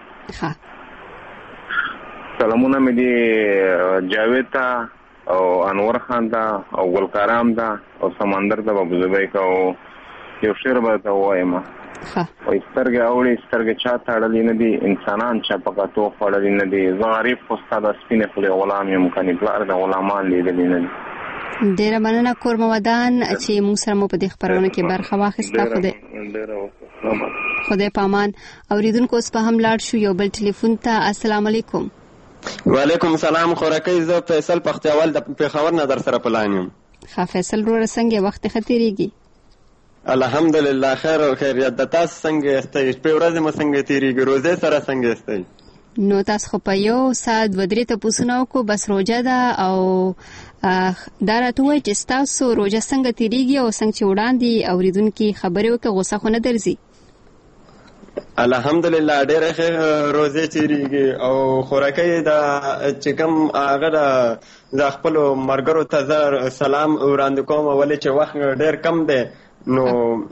سلامونه مې دي جاوید ته او انور خان ته او ګلکارام ته او سمندر ته ابو زبیر کا او یو شعر به ته ووایم. وای سترګې اوړي سترګې چا تړلې نه دي انسانان چا پکاتو خوړلې نه دي. زه غریب خو ستا د سپینې خولې غلام یم کنې پلار د غلامان لیدلې نه دي. ډیره مننه کورمه ودان چې موږ سره مو په دې خبرونه کې برخه واخیسته. خدای پامان. اوریدونکو اوس په هم لاړ شو یو بل ټلیفون ته. السلام علیکم. وعلیکم السلام. خورکۍ زه فیصل پختیوال د پیښور نه در سره پلان یم. ښه فیصل وروره څنګه وخت ختیریږي؟ الحمدلله خیر او خیریت. د تاسو څنګه استئ؟ په ورځ مو څنګه تیریږي؟ روزه سره څنګه استئ؟ نو تاسو خو په یو ساعت 2-3 ته پوښتنه وکړو بس روزه ده او دا راته وایي چې تاسو روزه څنګه تیریږي او څنګه چې وړاندې اوریدونکي خبرې وکړي غوسه خو نه درځي؟ الحمدلله ډېر ښه روزه تیریږي او خورکۍ دا چې کوم هغه د خپل مرګرو ته زه سلام وړاندې کوم ولې چې وخت ډېر کم دی. نو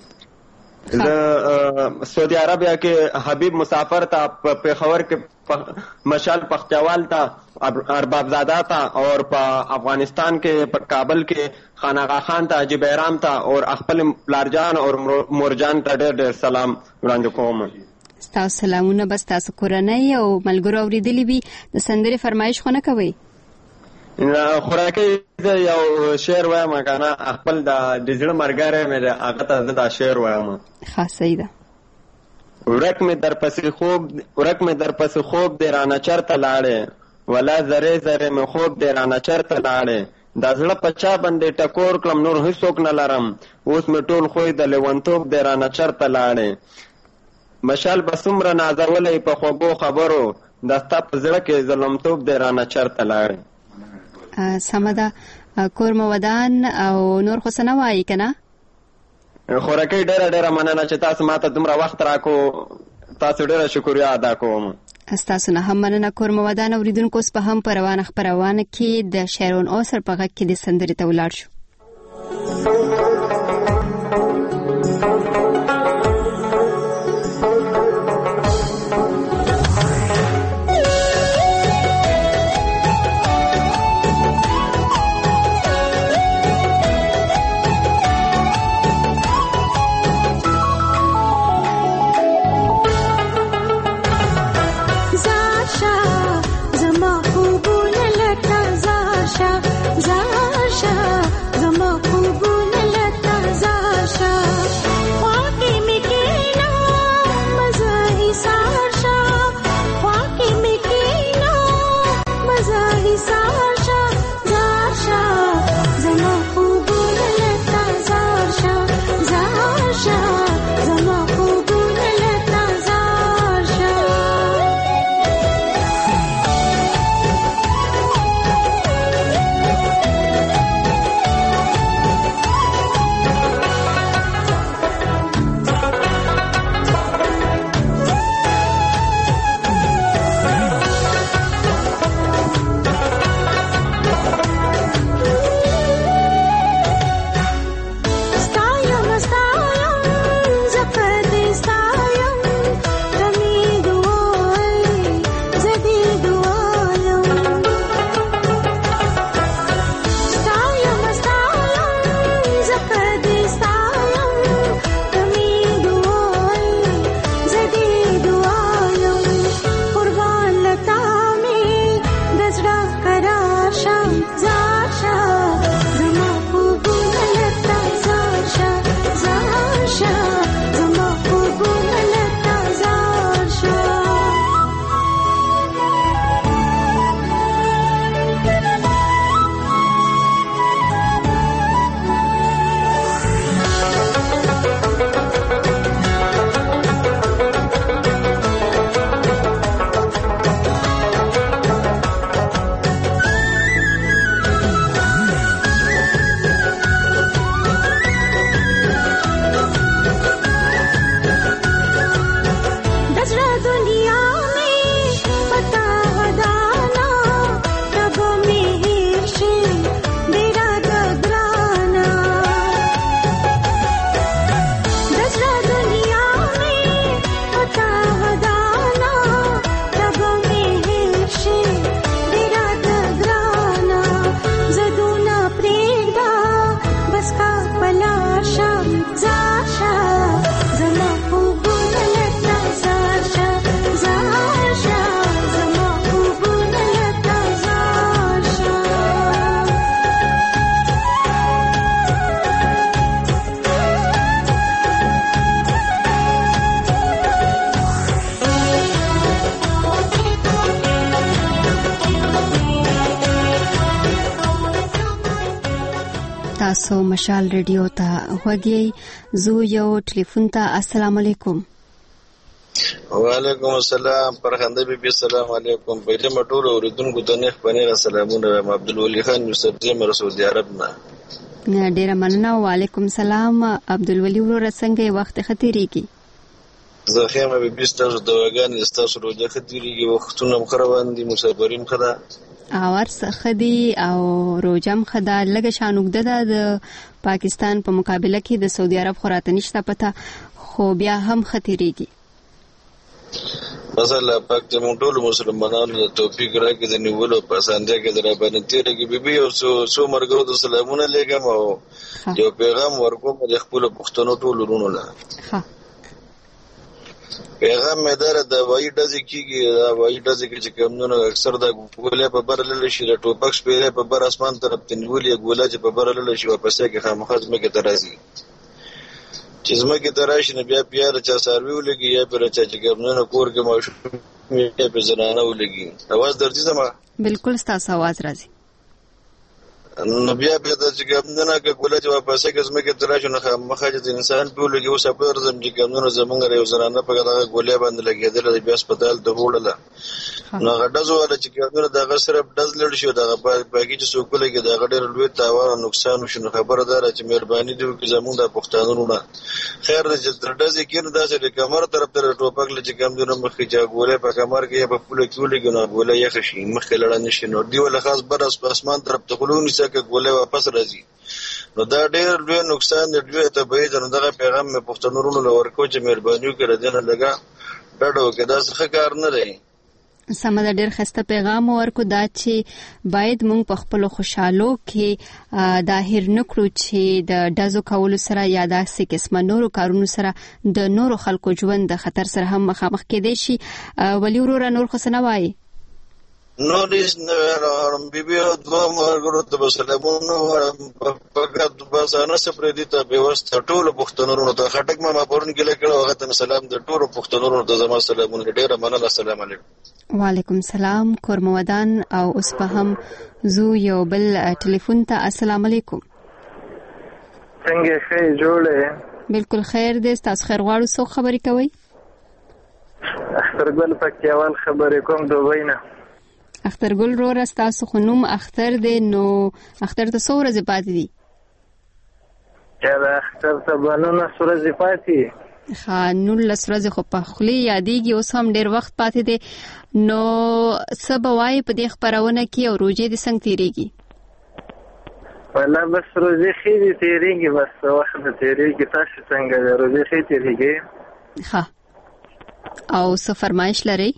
زه سعودي عربیا کې حبیب مسافر ته په پیښور کې مشال پختیوال ته ارباب زاده ته اور په افغانستان کې په کابل کې خانقاه خان ته حاجی بیرام ته اور خپل پلارجان اور مورجان ته ډېر ډېر سلام وړاندې کوم. تاسو سلامونه بس تاسو کورنۍ او ملګرو اوریدلې وي. د سندرې فرمایش خو نه کوي؟ خورکۍ زه یو شعر وایم کنه خپل د زړه مرګره مې هغه ته زه دا شعر وایم. ښه صحیح ده. ورک مې در پس خوب دی رانه چرته لاړې ولا ذره ذره مې خوب دی رانه چرته لاړې دا زړه په چا باندې ټکور کړم نور هیڅوک نه لرم اوس مې ټول خوی د لیونتوب دی رانه چرته لاړې مشال به څومره نازولی په خوږو خبرو دا ستا په زړه کې ظلمتوب دی رانه چرته لاړې. سمه ده. کورمه ودان او نور خو څه نه وایي که نه؟ خورکۍ ډېره ډېره مننه چې تاسو ما ته دومره وخت راکو. تاسو ډېره شکریا ادا کوم. ستاسو نه هم مننه کورمه ودان. اوریدونکو اوس به هم په روانه خپرونه کې د شیرون اوسر په غږ کې د سندرې ته ولاړ شو. زما خوبونه لکه زاشا تاسو مشال ریډیو ته غوږی زو یو ټلیفون ته السلام علیکم. وعلیکم السلام پرخنده بی السلام علیکم. پہلے مټول اوریدونکو ته نه پنیر سلامونه. عبدالولی خان یوسف زمر سعودي عرب نه. ډیره مننه. وعلیکم السلام عبدالولی ورور څنګه وخت ختیریږي؟ زه خیمه به 20 دواګان استاسو روزه ختیریږي وختونه مخروان دي مسافرین خدا اور خدي او روجم خدا لګه شانوګده د پاکستان په مقابله کې د سعودي عرب خوراته نشته پته خو بیا هم ختیریږي. مثلا پاک ته مونږ ټول مسلمانانو ته توفیق راکړي د نیولو په اسانتیا کې درا باندې تیرېږي. بیبي او سو مرګرو د سلامونه لګم او یو پیغام ورکوم د خپل پښتنو ټول ورونو له. پیغام مې دره د وایي ډزې کېږي. دا وایي ډزې کې چې کمونه اکثر د ګولې په بر للی شي د ټوپک شپېلې په بر اسمان طرف ته نیولې ګوله چې په بر للی شي واپسې کې خامخا ځمکې ته راځي. چې ځمکې ته راشي نو بیا پیاره چا څاروي ولګي یا پرې چا چې کمونه کور کې ماشوم یا پرې زنانه ولګي. اواز درځي زما؟ بالکل ستاسو اواز راځي. نو بیا به د چې کمونه کې ګوله چې واپسې کې ځمکې ته راشي نو خامخا چې انسان په ولګي اوس په ورځم چې کمونه زمونږ یو زنانه په دغه ګولې باندې لګېدل بیا هسپتال ته وړله. نو هغه ډزو والا چې کمونه دغه صرف ډز لړ شي دغه باقي چې څوک لګي دغه ډېر لوی تاوان او نقصان وشي. نو خبره ده چې مهرباني دې وکړي زمونږ د پښتانه نه خیر دې چې تر ډزې کې نه داسې د کمر طرف ته ټوپک لږ چې کمونه مخکې چې ګولې په کمر کې یا په پوله کې ولګي نو ګولې یخ شي مخکې لړ نه شي. نو دی ولا خاص بر اسمان طرف ته خلونی څخه ګولې واپس راځي. نو دا ډېر لوی نقصان دی لوی تبعید. نو دغه پیغام مې پښتنو ورونو له ورکو چې مهرباني وکړه دې نه لګا ډډه وکړه. دا څه کار نه دی. سمه ده. ډېر ښایسته پیغام ورکو دا چې باید موږ په خپلو خوشحالو کې دا هېر نه کړو چې د ډزو کولو سره یا داسې قسمه نورو کارونو سره د نورو خلکو ژوند د خطر سره هم مخامخ کېدی شي. ولي وروره نور خو څه نه وایي؟ نو دې بیبي او دوه مرګرو ته سلامونه فقط بس انا سپرې دي ته بيوست ټول پښتنو ته خټک ما پرون کې لیکل هغه ته سلام د ټول پښتنو ته زما سلامونه ډېر مننه. السلام علیکم. وعلیکم السلام. کورمودان او اوس په هم زو یو بل ټلیفون ته السلام علیکم. څنګه ښه جوړه؟ بالکل خیر دې. تاسو خیر غواړو؟ څو خبرې کوي؟ اخترګل پکېوال خبرې کوم دوبۍ نه. اخترګل رو راستاسو خو نوم اختر دی. نو اختر ته څو ورځې پاتې دي؟ چا د اختر ته به 19 ورځې پاتې. ښه 19 ورځې خو په خولې یادېږي. اوس هم ډېر وخت پاتې دی. نو څه به وایې په دې خپرونه کې او روژې دې څنګه تېرېږي؟ والله بس روژې ښې دي تېرېږي. بس وخت دې تېرېږي. تاسو څنګه دی؟ روژې ښې تېرېږي؟ ښه. او څه فرمایش لرئ؟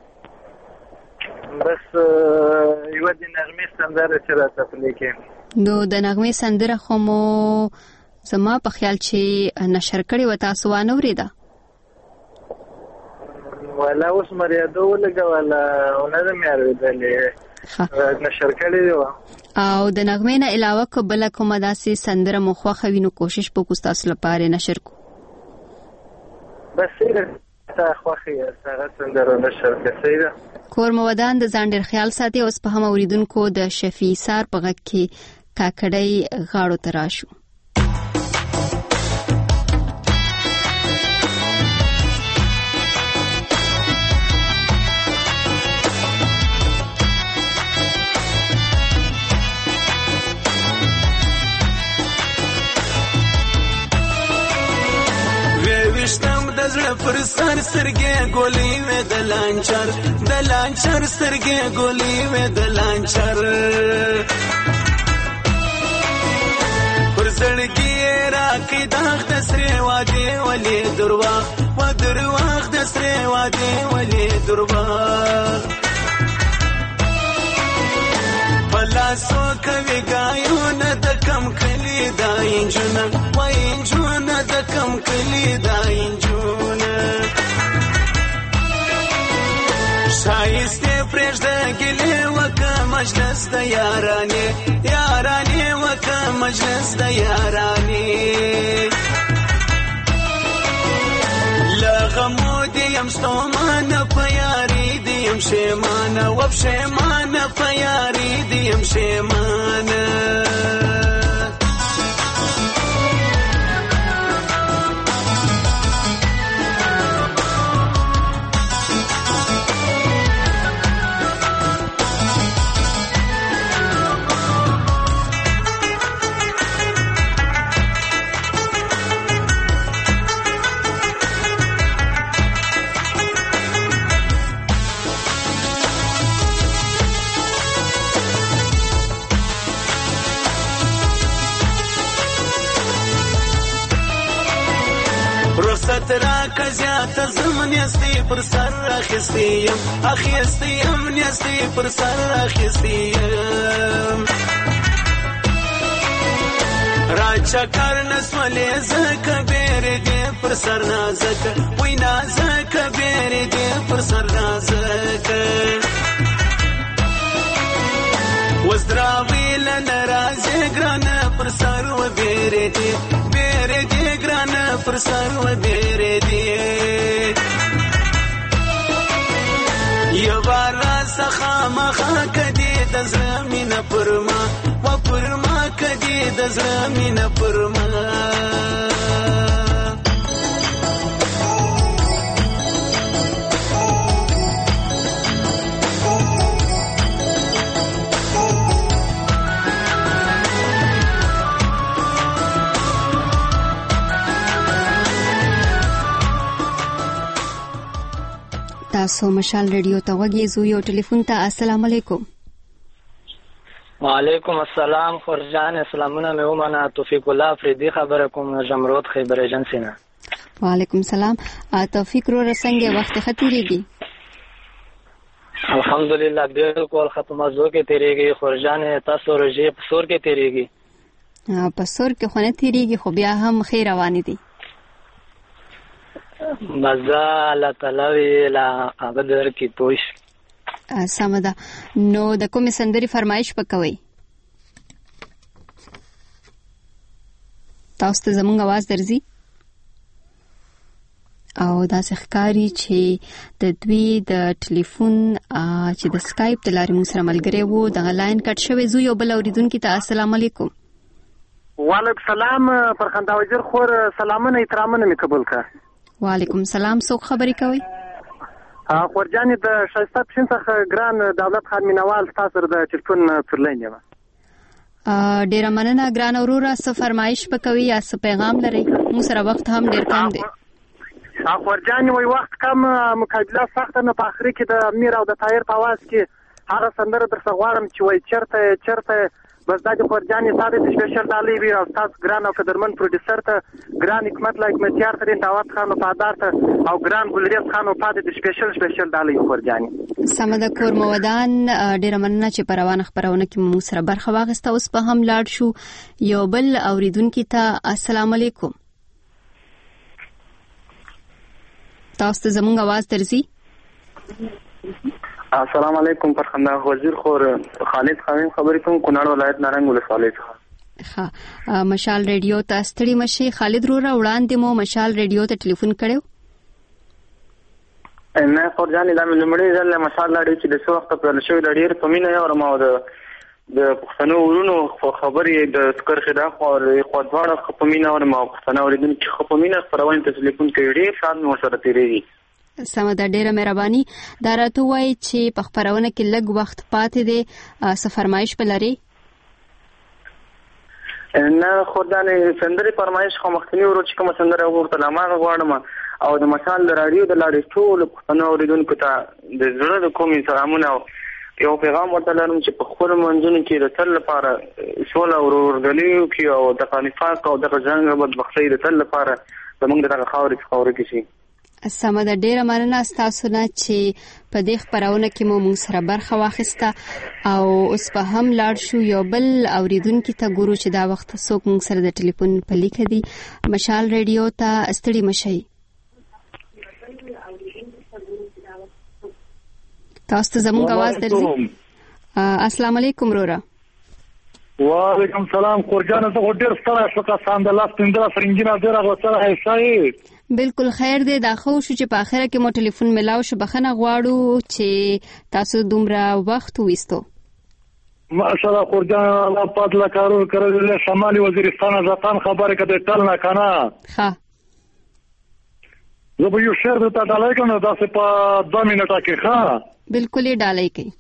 بس یو د نغمې سندره چې راته پلی کې. نو د نغمې سندره خو مو زما په خیال چې نشر کړې وه تاسو وانه اورېده؟ والا اوس مې یادو ولګوله ونه ده مې اورېدلې. نشر کړې وه. او د نغمې نه علاوه که بله کومه داسې سندره مو خوښه وي نو کوشش به وکړو ستاسو لپاره نشر کړو. بس تا خوښه یې هغه سندره نشر کړې ده. کور مو ودان د ځان ډېر خیال ساتي. اوس په هم اوریدونکو د شفیع سار په غږ کې کاکړی غاړو ته راشو. زړه پر سر سترګې ګولې وې د لانچر سترګې ګولې وې د لانچر پر زړګي راکې داغ د سرې وادي ولې درواغ د سرې وادي ولې درواغ بلاسو کوي ګایونه د کم کلی دا انجونه وای انجونه د کم کلی دا انجونه شایسته پرېږده ګلې وکه مجلس د یارانې وکه مجلس د یارانې لغمو دیم ستومانه په یاري دیم شیمانه وبشیمانه په یاري دیم شیمانه زیاتره که زیاته زم نیستی پر سر اخیستی یم نیستی پر سر اخیستی یم را چکر نسولی زکه بیری دی پر سر نازکه وی نازکه بیری دی پر سر نازکه وزدراوی لنرازی گرانه پر سر و بیری دی گرانه پر سر و بیری دی یو بار را سخامخا کدی دزره مینه پرما و پرما کدی دزره مینه پرما تاسو مشال ریډیو ته وګورئ یو ټلیفون ته. السلام علیکم. وعلیکم السلام خورجان اسلامونه مې ومنه. توفیق الله افریدی خبره کوم جمرود خیبر ایجنسی نه. وعلیکم سلام. توفیق رو رسنګ وخت ختیریږي؟ الحمدلله بالکل ختمه زو کې تیریږي خورجان. تاسو روزي په سور کې تیریږي؟ په سور کې خو نه تیریږي خو بیا هم خیر روان دي. مزه الله تعالی لا قدر کی توش سمدا. نو د کومې سندري فرمایش وکوي؟ تاسو ته زموږ आवाज درځي او دا ښکاری چې د دوی د ټلیفون چې د سکایپ د لارې موږ سره ملګری وو د لاین کټ شوی. زو یو بل اوریدونکو ته السلام علیکم. وعلیکم سلام. فرخنده وزیر خور سلامونه احترامونه می قبول کړ. وعلیکم سلام. څوک خبرې کوي؟ خورجانې د شایسته پښین څخه ګران دولت خان مینوال تاسو د ټلیفون پر لاین یم. ډیره مننه ګران اوروره. څه فرمایش وکوي یا څه پیغام لري؟ موږ سره وخت هم ډیر کم دی. خورجانې وای وخت کم مقابله سخته نه. په اخر کې د امیر او د طاهر په आवाज کې هغه سندره درڅ غواړم چې وای چرته بس دا د خورجانې ساده د سپیشل ډالۍ وی او تاسو ګران او قدرمن پروډوسر ته ګران حکمت لایک متیار ته دعوت خان او پادار ته او ګران ګلریز خان او پاد د سپیشل ډالۍ خورجانې. سمده کور مودان ډیر مننه چې پروانه خبرونه کې مو سره برخه واغسته. اوس په هم لاړ شو یو بل اوریدونکو ته. السلام علیکم. تاسو ته زموږ आवाज درځي؟ السلام علیکم. فرخنده وزیر خور خالد خان خبرې کوم کونړ ولایت نارنګ ولسوالۍ څخه. ها مشال ریډیو ته ستړي مشي. خالد رورا وړاندې مو مشال ریډیو ته ټلیفون کړو؟ نه خورجانې دا مې لومړی ځل مشال ریډیو چې د څو وخت په لشوي د ډیر په مینه یو رمو د پښتنو ورونو خبرې د کرخې دا خو دواړه په مینه ورمو پښتنو اوریدونکو چې په مینه خبرونه ته ټلیفون کوي. ډیر سات مو سره تیریږي. سمه ډیره مهرباني. دا راته وای چې په خبرونه کې لږ وخت پاتې دی. څه فرمایش بلري؟ نه خدانه سندري فرمایش خو مخکنی ورو چې کوم سندره ورته لماغه غواړم او د مشال د رادیو د لارې ټول پښتنو اوریدونکو ته د زړه د کومې سلامونه یو پیغام ورته لرم چې په خپل منځونو کې د تل لپاره سوله او ورورګلوي کې او د نفاق او د جنګ او بدبختۍ د تل لپاره زموږ دغه خاورې کې شي. سمه ده. ډیره مننه تاسو نه چې په دې خبرونه کې مو موږ سره برخه واخیسته. او اوس په هم لاړ شو یو بل اوریدونکو ته ګورو چې دا وخت څوک موږ سره د ټلیفون په لیکه دي. مشال ریډیو ته ستړي مشي. تاسو ته زموږ आवाज درځي؟ السلام علیکم رورا. وعلیکم سلام. خورجان ته ډیر ستړی شو کا ساندلاس پندرا فرنګینا ډیر غوسه هيسای. بالکل خیر دی. دا خو شو چې په اخره کې مو ټلیفون ملاو شو. بخنه غواړو چې تاسو دومره وخت وېستو. ماشاءالله خورجان الله پاک لا کارو کړل. شمالي وزیرستان ځان خبره کده ټل نه کنه. ها زه به یو شعر ته ډالۍ کوم دا څه په 2 منټه کې. ها بالکل یې ډالۍ کوي.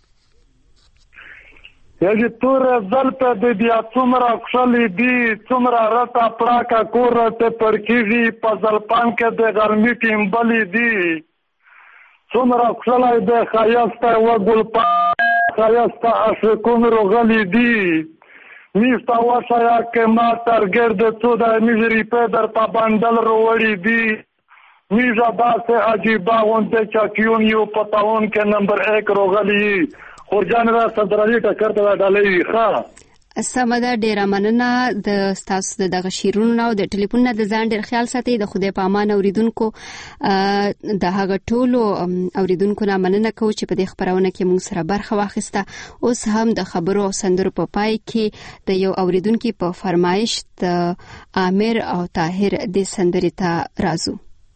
یږي تور ځل په دې بیا څومره خپلې دي څومره راته پړاکا کور ته پرکیږي په ځلپان کې د ګرمي ټیمبلې دي څومره خپلې د خیاسته و ګل په خیاسته اشکون روغلې دي میستا واشیا کې ما ترګرد څو د میجری په در په باندل وروړي دي میزا داسې عجیبه غونډه چاکیون یو پتاون کې نمبر 1 روغلی خورجان را صدرالي ټکر ته ډالۍ ښه سمه ده. ډیره مننه د ستاسو دغه شیرونو او د ټلیفون نه د ځان ډیر خیال ساتي. د خدای په امان اوریدونکو د هغه ټولو اوریدونکو نه مننه کوم چې په دې خبرونه کې موږ سره برخه واخیسته. اوس هم د خبرو او سندرو په پای کې د یو اوریدونکو په فرمایش د عامر او طاهر د سندرې ته راځو.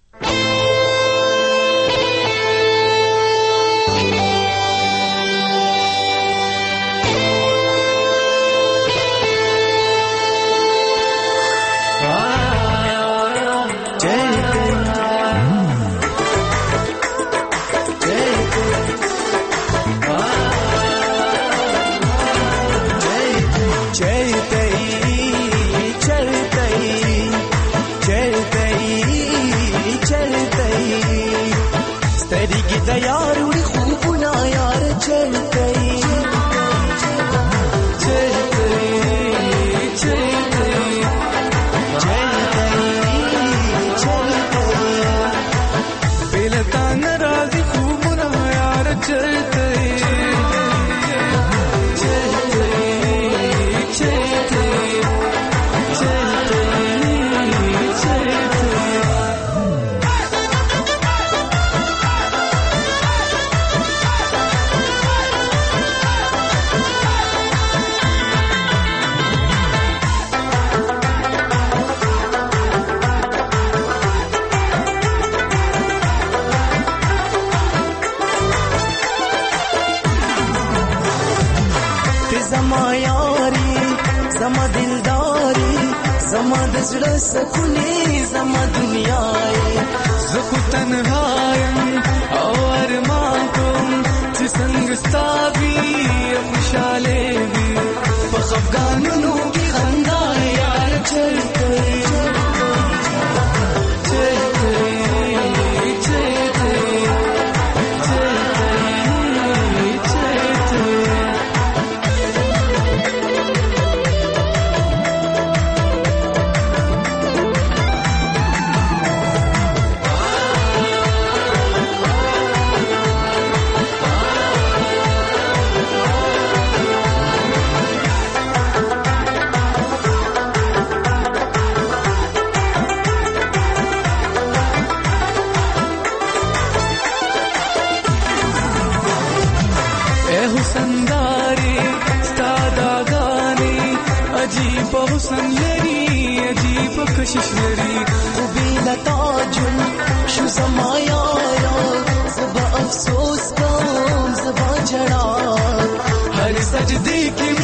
سکونی زما دنیای زکو تنهایم او ارمان کوم چې څنګه ستابي خوشاله وي په خفګانونو کې خندا یار چلته حسن لري عجیب کشش لري او بلا تاجن شو زما یارا زبا افسوس کوم زبا جڑا هر سجدی کې